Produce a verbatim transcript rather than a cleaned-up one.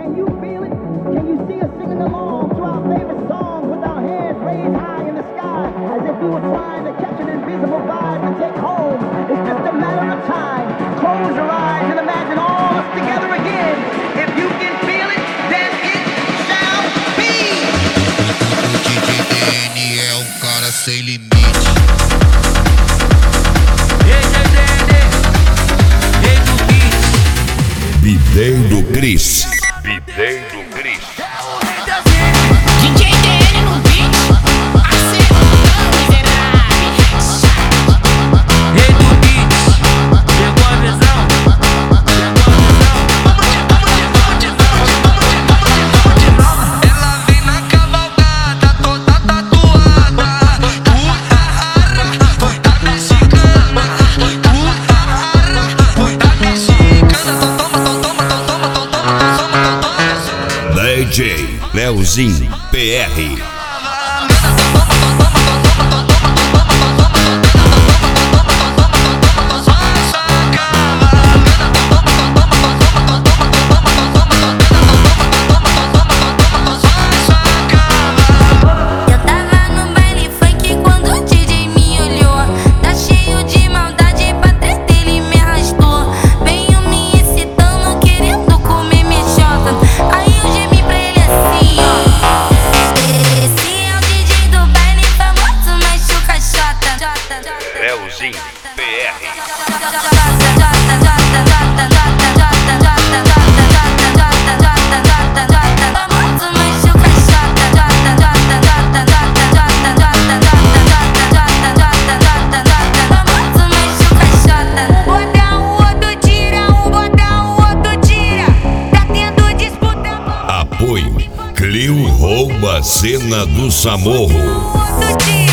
Can you feel it? Can you see us singing along to our favorite song with our hands raised high in the sky, as if we were trying to catch an invisible vibe to take home? It's just a matter of time. Close your eyes and imagine all us together again. If you can feel it, then it shall be. O D J D N é um cara sem limite. Bidei do Cris. Bidei do Cris. D J D N no beat, acertando miserável. Rei do beat, pegou a visão, ela vem na cavalgada, toda tatuada. Uh-ha-ha, toda mexicana. Uh-ha-ha, toda mexicana. D J Leozinho P R. Leozinho P R. Apoio Clio Rouba Cena do Samorro.